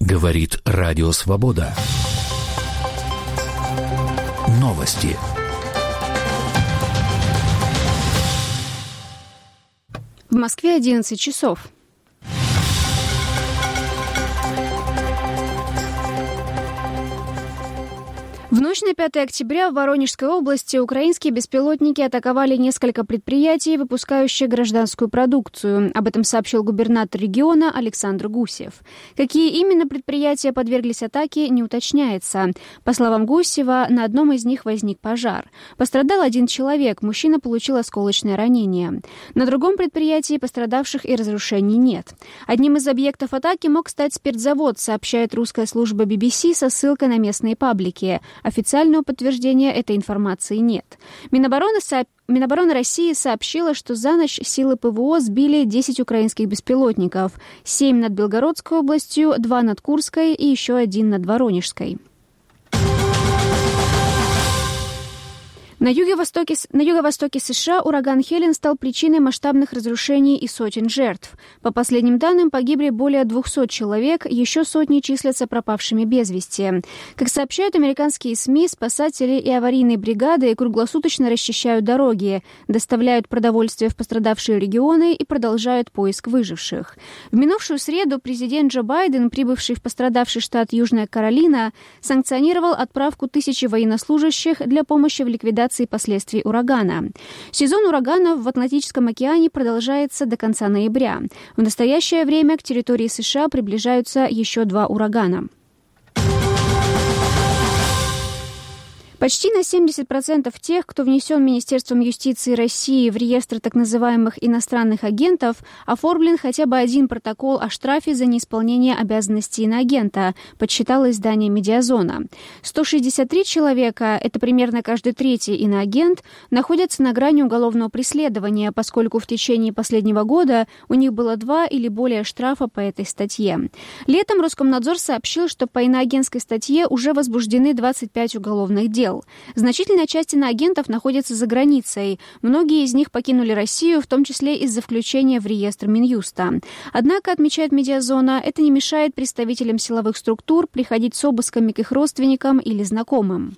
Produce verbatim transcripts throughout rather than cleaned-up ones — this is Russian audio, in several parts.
Говорит Радио Свобода. Новости. В Москве одиннадцать часов. В ночь на пятое октября в Воронежской области украинские беспилотники атаковали несколько предприятий, выпускающих гражданскую продукцию. Об этом сообщил губернатор региона Александр Гусев. Какие именно предприятия подверглись атаке, не уточняется. По словам Гусева, на одном из них возник пожар. Пострадал один человек, мужчина получил осколочное ранение. На другом предприятии пострадавших и разрушений нет. Одним из объектов атаки мог стать спиртзавод, сообщает русская служба би би си со ссылкой на местные паблики. Официального подтверждения этой информации нет. Минобороны, со... Минобороны России сообщила, что за ночь силы ПВО сбили десять украинских беспилотников. семь над Белгородской областью, два над Курской и еще один над Воронежской. На юго-востоке, на юго-востоке США ураган Хелен стал причиной масштабных разрушений и сотен жертв. По последним данным, погибли более двухсот человек, еще сотни числятся пропавшими без вести. Как сообщают американские СМИ, спасатели и аварийные бригады круглосуточно расчищают дороги, доставляют продовольствие в пострадавшие регионы и продолжают поиск выживших. В минувшую среду президент Джо Байден, прибывший в пострадавший штат Южная Каролина, санкционировал отправку тысячи военнослужащих для помощи в ликвидации последствий урагана. Сезон ураганов в Атлантическом океане продолжается до конца ноября. В настоящее время к территории США приближаются еще два урагана. Почти на семьдесят процентов тех, кто внесен Министерством юстиции России в реестр так называемых иностранных агентов, оформлен хотя бы один протокол о штрафе за неисполнение обязанностей иноагента, подсчитало издание «Медиазона». сто шестьдесят три человека, это примерно каждый третий иноагент, находятся на грани уголовного преследования, поскольку в течение последнего года у них было два или более штрафа по этой статье. Летом Роскомнадзор сообщил, что по иноагентской статье уже возбуждены двадцать пять уголовных дел. Значительная часть иноагентов находится за границей. Многие из них покинули Россию, в том числе из-за включения в реестр Минюста. Однако, отмечает «Медиазона», это не мешает представителям силовых структур приходить с обысками к их родственникам или знакомым.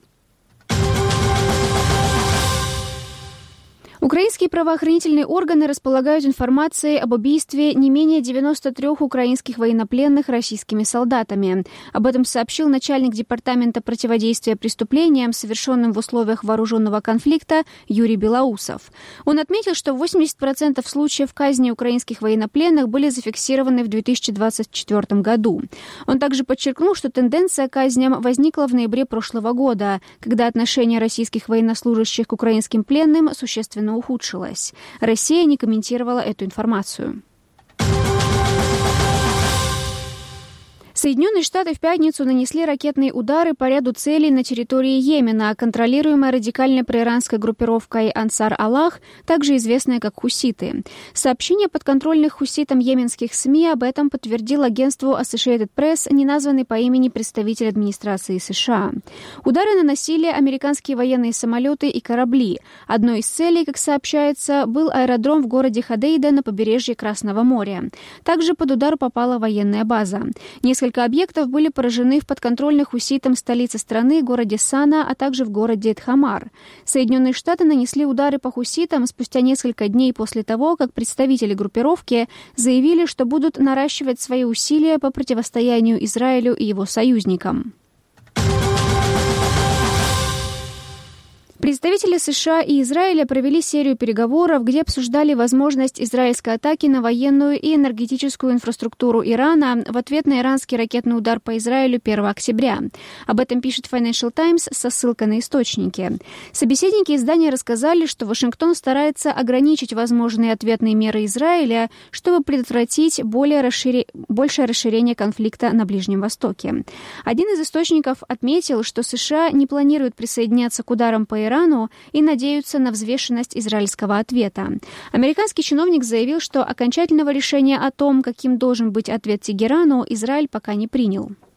Украинские правоохранительные органы располагают информацией об убийстве не менее девяноста трёх украинских военнопленных российскими солдатами. Об этом сообщил начальник Департамента противодействия преступлениям, совершенным в условиях вооруженного конфликта, Юрий Белоусов. Он отметил, что восемьдесят процентов случаев казни украинских военнопленных были зафиксированы в две тысячи двадцать четвёртом году. Он также подчеркнул, что тенденция к казням возникла в ноябре прошлого года, когда отношение российских военнослужащих к украинским пленным существенно ухудшилось. Россия не комментировала эту информацию. Соединенные Штаты в пятницу нанесли ракетные удары по ряду целей на территории Йемена, контролируемой радикальной проиранской группировкой «Ансар Аллах», также известная как хуситы. Сообщение подконтрольных хуситам йеменских СМИ об этом подтвердил агентству Associated Press, неназванный по имени представитель администрации США. Удары наносили американские военные самолеты и корабли. Одной из целей, как сообщается, был аэродром в городе Ходейда на побережье Красного моря. Также под удар попала военная база. Несколько объектов были поражены в подконтрольных хуситам столице страны, городе Сана, а также в городе Тхамар. Соединенные Штаты нанесли удары по хуситам спустя несколько дней после того, как представители группировки заявили, что будут наращивать свои усилия по противостоянию Израилю и его союзникам. Представители США и Израиля провели серию переговоров, где обсуждали возможность израильской атаки на военную и энергетическую инфраструктуру Ирана в ответ на иранский ракетный удар по Израилю первого октября. Об этом пишет Financial Times со ссылкой на источники. Собеседники издания рассказали, что Вашингтон старается ограничить возможные ответные меры Израиля, чтобы предотвратить более расшири... большее расширение конфликта на Ближнем Востоке. Один из источников отметил, что США не планируют присоединяться к ударам по Ирану и надеются на взвешенность израильского ответа. Американский чиновник заявил, что окончательного решения о том, каким должен быть ответ Тегерану, Израиль пока не принял.